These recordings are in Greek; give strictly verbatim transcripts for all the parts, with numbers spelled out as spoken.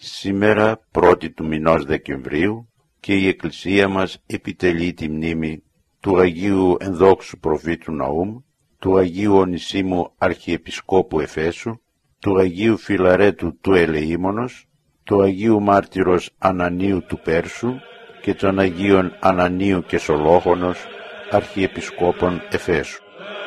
Σήμερα, πρώτη του μηνός Δεκεμβρίου, και η Εκκλησία μας επιτελεί τη μνήμη του Αγίου Ενδόξου Προφήτου Ναούμ, του Αγίου Ονησίμου Αρχιεπισκόπου Εφέσου, του Αγίου Φιλαρέτου του Ελεήμονος, του Αγίου Μάρτυρος Ανανίου του Πέρσου και των Αγίων Ανανίου και Σολόχωνος Αρχιεπισκόπων Εφέσου.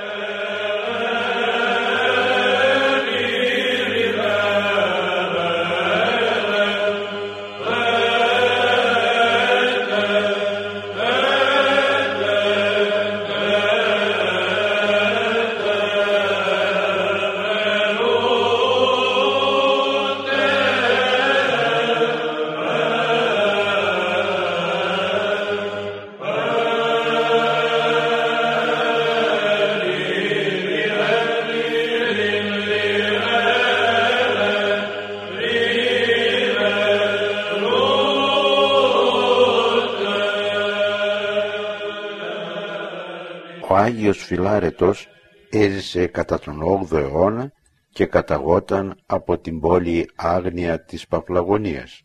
Ο Άγιος Φιλάρετος έζησε κατά τον όγδοο αιώνα και καταγόταν από την πόλη Άγνοια της Παφλαγωνίας.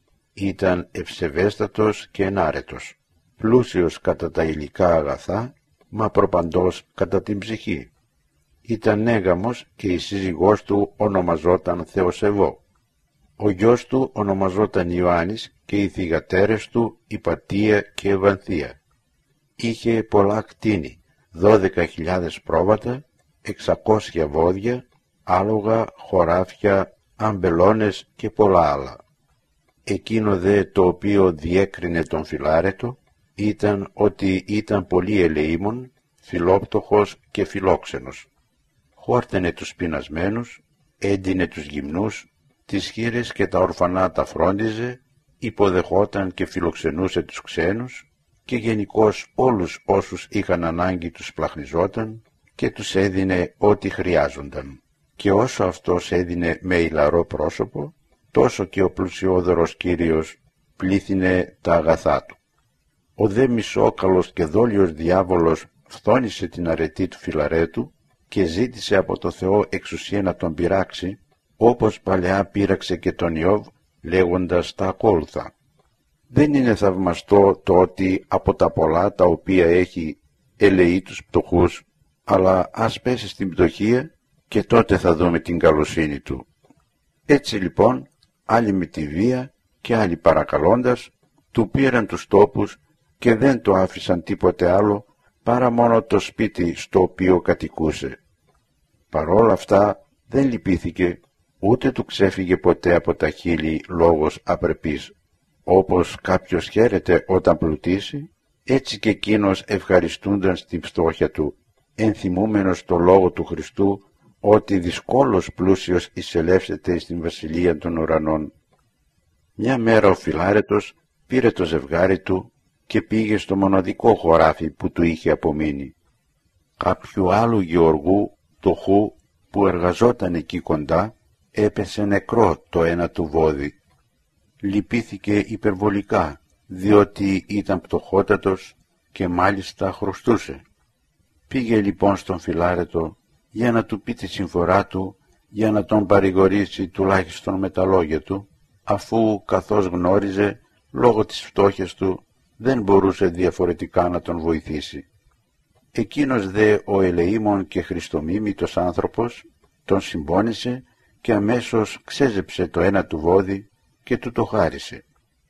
Ήταν ευσεβέστατος και ενάρετος, πλούσιος κατά τα υλικά αγαθά, μα προπαντός κατά την ψυχή. Ήταν έγαμος και η σύζυγός του ονομαζόταν Θεοσεβώ. Ο γιος του ονομαζόταν Ιωάννης και οι θυγατέρες του Υπατία και Ευανθία. Είχε πολλά κτήνη, δώδεκα χιλιάδες πρόβατα, εξακόσια βόδια, άλογα, χωράφια, αμπελώνες και πολλά άλλα. Εκείνο δε το οποίο διέκρινε τον Φιλάρετο ήταν ότι ήταν πολύ ελεήμων, φιλόπτωχος και φιλόξενος. Χόρτενε τους πεινασμένους, έντυνε τους γυμνούς, τις χήρες και τα ορφανά τα φρόντιζε, υποδεχόταν και φιλοξενούσε τους ξένους και γενικώς όλους όσους είχαν ανάγκη τους πλαχνιζόταν και τους έδινε ό,τι χρειάζονταν. Και όσο αυτός έδινε με ηλαρό πρόσωπο, τόσο και ο πλουσιόδωρος Κύριος πλήθυνε τα αγαθά του. Ο δε μισόκαλος και δόλιος διάβολος φθόνησε την αρετή του Φιλαρέτου και ζήτησε από το Θεό εξουσία να τον πειράξει, όπως παλαιά πείραξε και τον Ιώβ, λέγοντας τα ακόλουθα. Δεν είναι θαυμαστό το ότι από τα πολλά τα οποία έχει ελεεί τους πτωχούς, αλλά ας πέσει στην πτωχία και τότε θα δούμε την καλοσύνη του. Έτσι λοιπόν, άλλοι με τη βία και άλλοι παρακαλώντας, του πήραν τους τόπους και δεν το άφησαν τίποτε άλλο παρά μόνο το σπίτι στο οποίο κατοικούσε. Παρόλα αυτά δεν λυπήθηκε, ούτε του ξέφυγε ποτέ από τα χείλη λόγος απρεπής. Όπως κάποιος χαίρεται όταν πλουτίσει, έτσι και εκείνος ευχαριστούνταν στην φτώχεια του, ενθυμούμενος το λόγο του Χριστού, ότι δυσκόλως πλούσιος εισελεύσεται στην βασιλεία των ουρανών. Μια μέρα ο Φιλάρετος πήρε το ζευγάρι του και πήγε στο μοναδικό χωράφι που του είχε απομείνει. Κάποιου άλλου γεωργού, φτωχού, που εργαζόταν εκεί κοντά, έπεσε νεκρό το ένα του βόδι. Λυπήθηκε υπερβολικά, διότι ήταν πτωχότατος και μάλιστα χρωστούσε. Πήγε λοιπόν στον Φιλάρετο για να του πει τη συμφορά του, για να τον παρηγορήσει τουλάχιστον με τα λόγια του, αφού καθώς γνώριζε, λόγω της φτώχειας του, δεν μπορούσε διαφορετικά να τον βοηθήσει. Εκείνος δε ο ελεήμων και χριστομίμητος άνθρωπος τον συμπόνισε και αμέσως ξέζεψε το ένα του βόδι και του το χάρισε.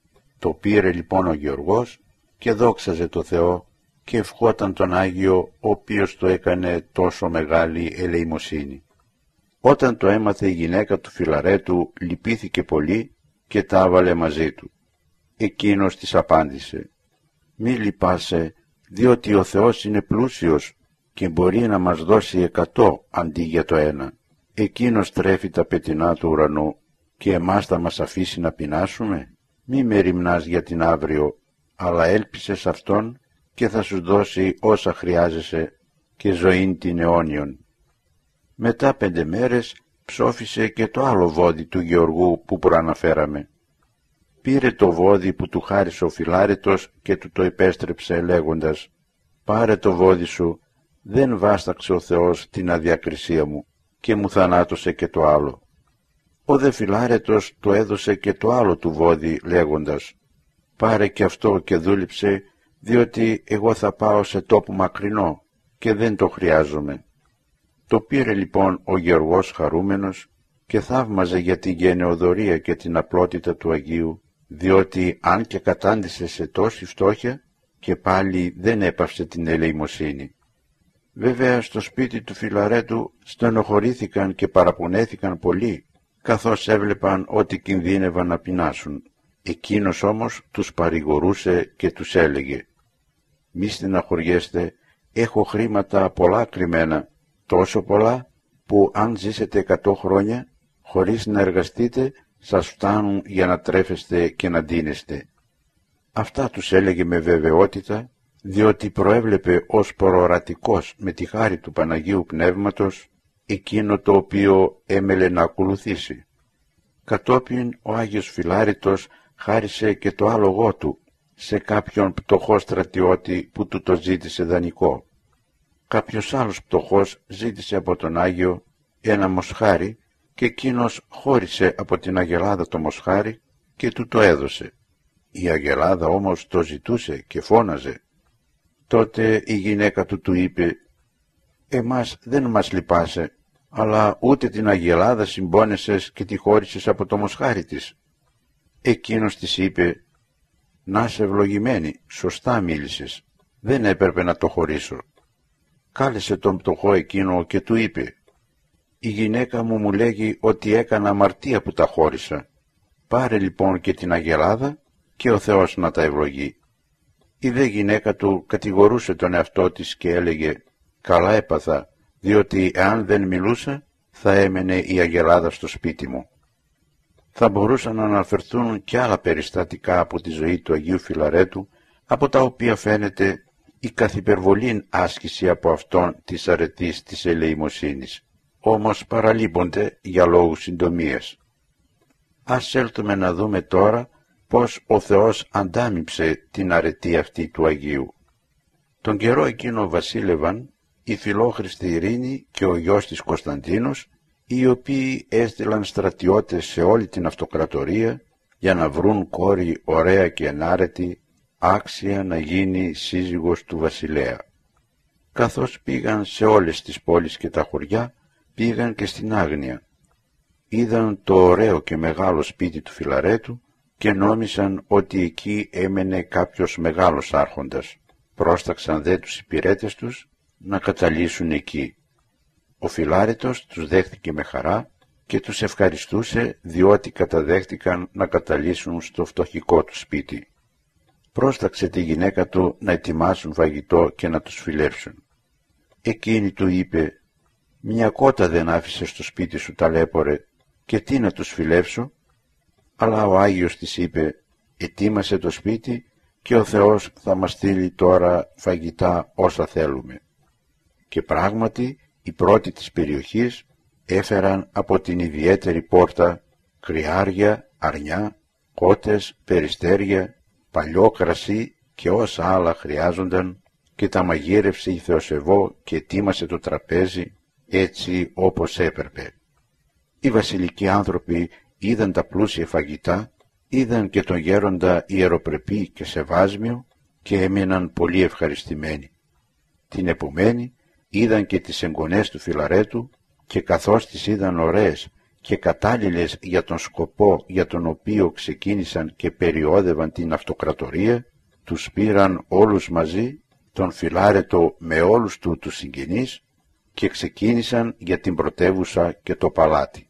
Το πήρε λοιπόν ο Γεωργός και δόξαζε το Θεό και ευχόταν τον Άγιο, ο οποίος το έκανε τόσο μεγάλη ελεημοσύνη. Όταν το έμαθε η γυναίκα του Φιλαρέτου, λυπήθηκε πολύ και τα άβαλε μαζί του. Εκείνος της απάντησε: «Μη λυπάσαι, διότι ο Θεός είναι πλούσιος και μπορεί να μας δώσει εκατό αντί για το ένα. Εκείνος τρέφει τα πετεινά του ουρανού και εμάς θα μας αφήσει να πεινάσουμε. Μη μεριμνάς για την αύριο, αλλά έλπισε σε Αυτόν και θα σου δώσει όσα χρειάζεσαι και ζωήν την αιώνιον». Μετά πέντε μέρες ψόφισε και το άλλο βόδι του Γεωργού που προαναφέραμε. Πήρε το βόδι που του χάρισε ο Φιλάρετος και του το επέστρεψε λέγοντας: «Πάρε το βόδι σου, δεν βάσταξε ο Θεός την αδιακρισία μου και μου θανάτωσε και το άλλο». Ο δε Φιλάρετος το έδωσε και το άλλο του βόδι, λέγοντας: «Πάρε και αυτό και δούλεψε, διότι εγώ θα πάω σε τόπο μακρινό και δεν το χρειάζομαι». Το πήρε λοιπόν ο Γεωργός χαρούμενος και θαύμαζε για την γενεοδορία και την απλότητα του Αγίου, διότι αν και κατάντησε σε τόση φτώχεια, και πάλι δεν έπαυσε την ελεημοσύνη. Βέβαια στο σπίτι του Φιλαρέτου στενοχωρήθηκαν και παραπονέθηκαν πολύ, καθώς έβλεπαν ότι κινδύνευαν να πεινάσουν. Εκείνος όμως τους παρηγορούσε και τους έλεγε: «Μη στεναχωριέστε, έχω χρήματα πολλά κρυμμένα, τόσο πολλά που αν ζήσετε εκατό χρόνια χωρίς να εργαστείτε σας φτάνουν για να τρέφεστε και να ντύνεστε». Αυτά τους έλεγε με βεβαιότητα, διότι προέβλεπε ως προορατικός με τη χάρη του Παναγίου Πνεύματος εκείνο το οποίο έμελε να ακολουθήσει. Κατόπιν ο Άγιος Φιλάρητος χάρισε και το άλογό του σε κάποιον πτωχό στρατιώτη που του το ζήτησε δανεικό. Κάποιος άλλος πτωχός ζήτησε από τον Άγιο ένα μοσχάρι και εκείνος χώρισε από την αγελάδα το μοσχάρι και του το έδωσε. Η αγελάδα όμως το ζητούσε και φώναζε. Τότε η γυναίκα του του είπε: «Εμάς δεν μας λυπάσαι, αλλά ούτε την αγελάδα συμπόνεσες και τη χώρισες από το μοσχάρι της». Εκείνος της είπε: «Να σε ευλογημένη, σωστά μίλησες, δεν έπρεπε να το χωρίσω». Κάλεσε τον πτωχό εκείνο και του είπε: «Η γυναίκα μου μου λέγει ότι έκανα αμαρτία που τα χώρισα. Πάρε λοιπόν και την αγελάδα και ο Θεός να τα ευλογεί». Η δε γυναίκα του κατηγορούσε τον εαυτό της και έλεγε: «Καλά έπαθα, διότι εάν δεν μιλούσα θα έμενε η αγελάδα στο σπίτι μου». Θα μπορούσαν να αναφερθούν και άλλα περιστατικά από τη ζωή του Αγίου Φιλαρέτου, από τα οποία φαίνεται η καθυπερβολήν άσκηση από αυτόν της αρετής της ελεημοσύνης, όμως παραλείπονται για λόγους συντομίας. Ας έλθουμε να δούμε τώρα πως ο Θεός αντάμιψε την αρετή αυτή του Αγίου. Τον καιρό εκείνο βασίλευαν η φιλόχριστη Ειρήνη και ο γιος της Κωνσταντίνος, οι οποίοι έστειλαν στρατιώτες σε όλη την αυτοκρατορία για να βρουν κόρη ωραία και ενάρετη, άξια να γίνει σύζυγος του βασιλέα. Καθώς πήγαν σε όλες τις πόλεις και τα χωριά, πήγαν και στην Άγνοια. Είδαν το ωραίο και μεγάλο σπίτι του Φιλαρέτου και νόμισαν ότι εκεί έμενε κάποιος μεγάλος άρχοντας. Πρόσταξαν δε τους υπηρέτες τους να καταλύσουν εκεί. Ο Φιλάρετος τους δέχτηκε με χαρά και τους ευχαριστούσε διότι καταδέχτηκαν να καταλύσουν στο φτωχικό του σπίτι. Πρόσταξε τη γυναίκα του να ετοιμάσουν φαγητό και να τους φιλεύσουν. Εκείνη του είπε: «Μια κότα δεν άφησε στο σπίτι σου, ταλέπορε, και τι να τους φιλεύσω?» Αλλά ο Άγιος της είπε: «Ετοίμασε το σπίτι και ο Θεός θα μας στείλει τώρα φαγητά όσα θέλουμε». Και πράγματι οι πρώτοι της περιοχής έφεραν από την ιδιαίτερη πόρτα κρυάρια, αρνιά, κότες, περιστέρια, παλιό κρασί και όσα άλλα χρειάζονταν, και τα μαγείρευσε η Θεοσεβώ και ετοίμασε το τραπέζι έτσι όπως έπρεπε. Οι βασιλικοί άνθρωποι είδαν τα πλούσια φαγητά, είδαν και τον γέροντα ιεροπρεπή και σεβάσμιο και έμειναν πολύ ευχαριστημένοι. Την επομένη είδαν και τις εγγονές του Φιλαρέτου και καθώς τις είδαν ωραίες και κατάλληλες για τον σκοπό για τον οποίο ξεκίνησαν και περιόδευαν την αυτοκρατορία, τους πήραν όλους μαζί, τον Φιλάρετο με όλους του τους συγγενείς, και ξεκίνησαν για την πρωτεύουσα και το παλάτι.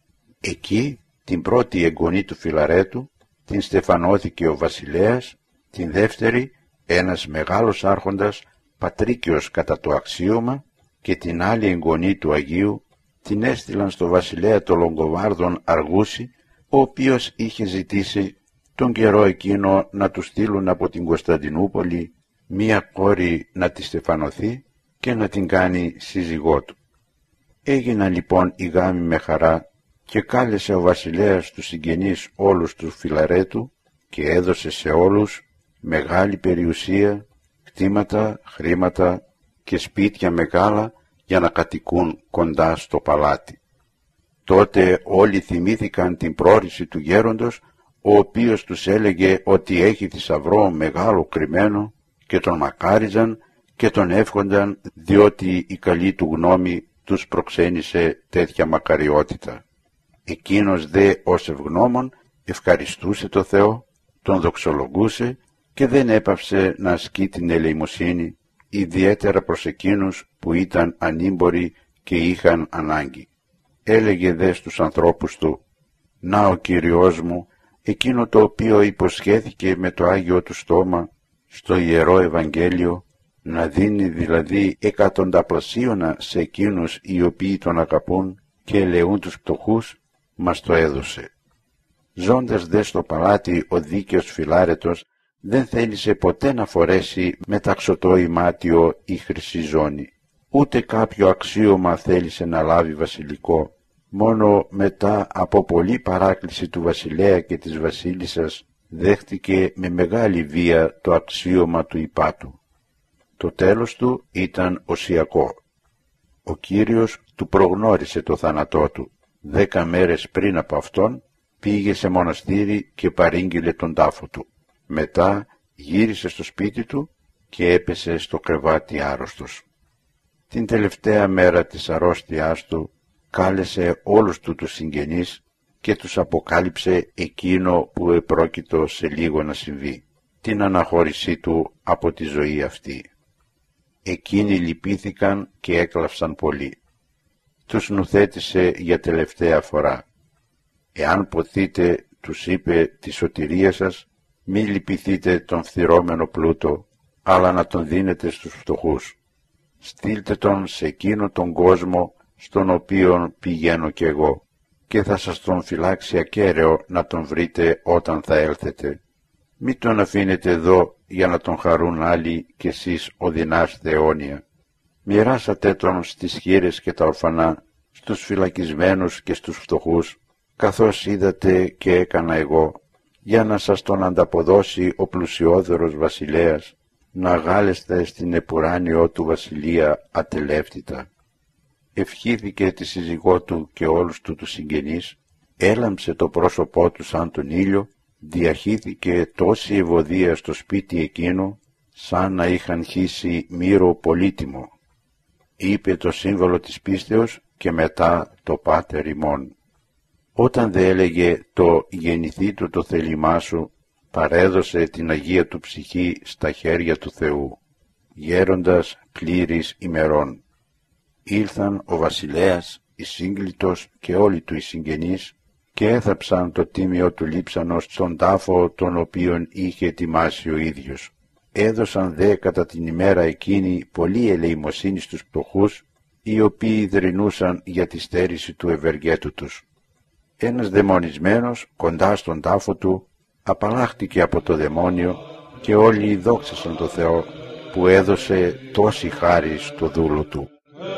Εκεί την πρώτη εγγονή του Φιλαρέτου την στεφανώθηκε ο βασιλέας, την δεύτερη ένας μεγάλος άρχοντας, πατρίκιος κατά το αξίωμα, και την άλλη εγγονή του Αγίου την έστειλαν στο βασιλέα των Λογκοβάρδων Αργούση, ο οποίος είχε ζητήσει τον καιρό εκείνο να του στείλουν από την Κωνσταντινούπολη μία κόρη να τη στεφανωθεί και να την κάνει σύζυγό του. Έγιναν λοιπόν οι γάμοι με χαρά και κάλεσε ο βασιλέας τους συγγενείς όλους του Φιλαρέτου και έδωσε σε όλους μεγάλη περιουσία, κτήματα, χρήματα και σπίτια μεγάλα για να κατοικούν κοντά στο παλάτι. Τότε όλοι θυμήθηκαν την πρόρηση του γέροντος, ο οποίος τους έλεγε ότι έχει θησαυρό μεγάλο κρυμμένο, και τον μακάριζαν και τον εύχονταν, διότι η καλή του γνώμη τους προξένησε τέτοια μακαριότητα. Εκείνος δε ως ευγνώμων ευχαριστούσε το Θεό, τον δοξολογούσε και δεν έπαυσε να ασκεί την ελεημοσύνη, ιδιαίτερα προς εκείνους που ήταν ανήμποροι και είχαν ανάγκη. Έλεγε δε στους ανθρώπους του: «Να ο Κύριος μου, εκείνο το οποίο υποσχέθηκε με το Άγιο του στόμα στο Ιερό Ευαγγέλιο, να δίνει δηλαδή εκατονταπλασίωνα σε εκείνους οι οποίοι τον αγαπούν και ελεούν τους πτωχούς, μας το έδωσε». Ζώντας δε στο παλάτι ο δίκαιος Φιλάρετος δεν θέλησε ποτέ να φορέσει μεταξωτό ημάτιο ή χρυσή ζώνη, ούτε κάποιο αξίωμα θέλησε να λάβει βασιλικό. Μόνο μετά από πολλή παράκληση του βασιλέα και της βασίλισσας δέχτηκε με μεγάλη βία το αξίωμα του υπάτου. Το τέλος του ήταν οσιακό. Ο Κύριος του προγνώρισε το θάνατό του. Δέκα μέρες πριν από αυτόν πήγε σε μοναστήρι και παρήγγειλε τον τάφο του. Μετά γύρισε στο σπίτι του και έπεσε στο κρεβάτι άρρωστος. Την τελευταία μέρα της αρρώστιάς του κάλεσε όλους του τους συγγενείς και τους αποκάλυψε εκείνο που επρόκειτο σε λίγο να συμβεί, την αναχώρησή του από τη ζωή αυτή. Εκείνοι λυπήθηκαν και έκλαυσαν πολύ. Τους νουθέτησε για τελευταία φορά. «Εάν ποθείτε», τους είπε, «τη σωτηρία σας, μη λυπηθείτε τον φθυρώμενο πλούτο, αλλά να τον δίνετε στους φτωχούς. Στείλτε τον σε εκείνο τον κόσμο στον οποίον πηγαίνω κι εγώ, και θα σας τον φυλάξει ακέραιο να τον βρείτε όταν θα έλθετε. Μη τον αφήνετε εδώ για να τον χαρούν άλλοι κι εσείς οδυνάστε αιώνια. Μοιράσατε τον στις χήρες και τα ορφανά, στους φυλακισμένους και στους φτωχούς, καθώς είδατε και έκανα εγώ, για να σας τον ανταποδώσει ο πλουσιόδωρος βασιλέας, να γάλεστε στην επουράνιο του βασιλεία ατελεύτητα». Ευχήθηκε τη σύζυγό του και όλους του τους συγγενείς, έλαμψε το πρόσωπό του σαν τον ήλιο, διαχύθηκε τόση ευωδία στο σπίτι εκείνο, σαν να είχαν χύσει μύρο πολύτιμο. Είπε το σύμβολο της πίστεως και μετά το Πάτερ ημών. Όταν δε έλεγε το «γεννηθεί του το θέλημά σου», παρέδωσε την Αγία του ψυχή στα χέρια του Θεού, γέροντας πλήρης ημερών. Ήλθαν ο βασιλέας, η σύγκλιτος και όλοι του οι συγγενείς και έθαψαν το τίμιο του λείψανος στον τάφο τον οποίον είχε ετοιμάσει ο ίδιος. Έδωσαν δε κατά την ημέρα εκείνη πολλή ελεημοσύνη στους πτωχούς, οι οποίοι δρυνούσαν για τη στέρηση του ευεργέτου τους. Ένας δαιμονισμένος κοντά στον τάφο του απαλλάχτηκε από το δαιμόνιο και όλοι δόξασαν το Θεό που έδωσε τόση χάρη στο δούλο του.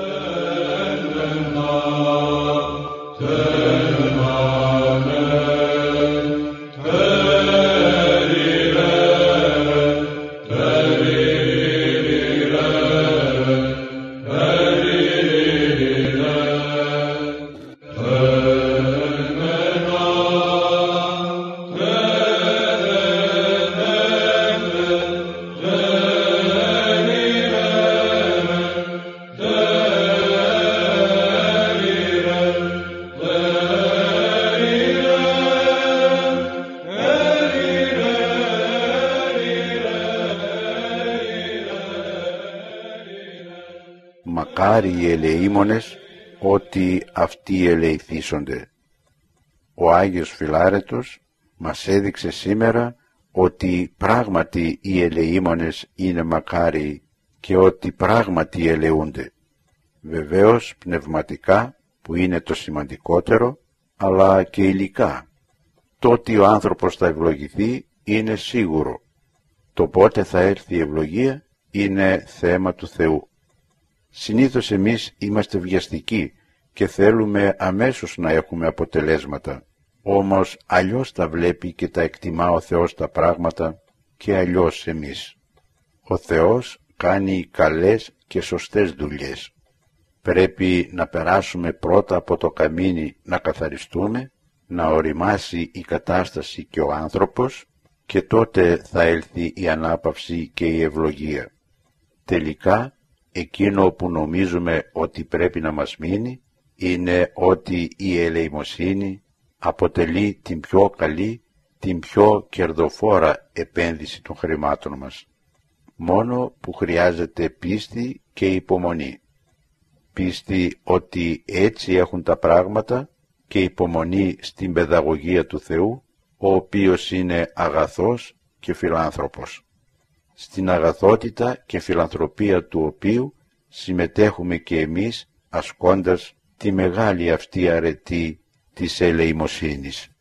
Μακάρι οι ελεήμονες, ότι αυτοί ελεηθήσονται. Ο Άγιος Φιλάρετος μας έδειξε σήμερα ότι πράγματι οι ελεήμονες είναι μακάριοι και ότι πράγματι ελεούνται. Βεβαίως πνευματικά, που είναι το σημαντικότερο, αλλά και υλικά. Το ότι ο άνθρωπος θα ευλογηθεί είναι σίγουρο. Το πότε θα έρθει η ευλογία είναι θέμα του Θεού. Συνήθως εμείς είμαστε βιαστικοί και θέλουμε αμέσως να έχουμε αποτελέσματα. Όμως αλλιώς τα βλέπει και τα εκτιμά ο Θεός τα πράγματα και αλλιώς εμείς. Ο Θεός κάνει καλές και σωστές δουλειές. Πρέπει να περάσουμε πρώτα από το καμίνι να καθαριστούμε, να οριμάσει η κατάσταση και ο άνθρωπος, και τότε θα έλθει η ανάπαυση και η ευλογία. Τελικά, εκείνο που νομίζουμε ότι πρέπει να μας μείνει είναι ότι η ελεημοσύνη αποτελεί την πιο καλή, την πιο κερδοφόρα επένδυση των χρημάτων μας. Μόνο που χρειάζεται πίστη και υπομονή. Πίστη ότι έτσι έχουν τα πράγματα και υπομονή στην παιδαγωγία του Θεού, ο οποίος είναι αγαθός και φιλάνθρωπος. Στην αγαθότητα και φιλανθρωπία του οποίου συμμετέχουμε και εμείς ασκώντας τη μεγάλη αυτή αρετή της ελεημοσύνης.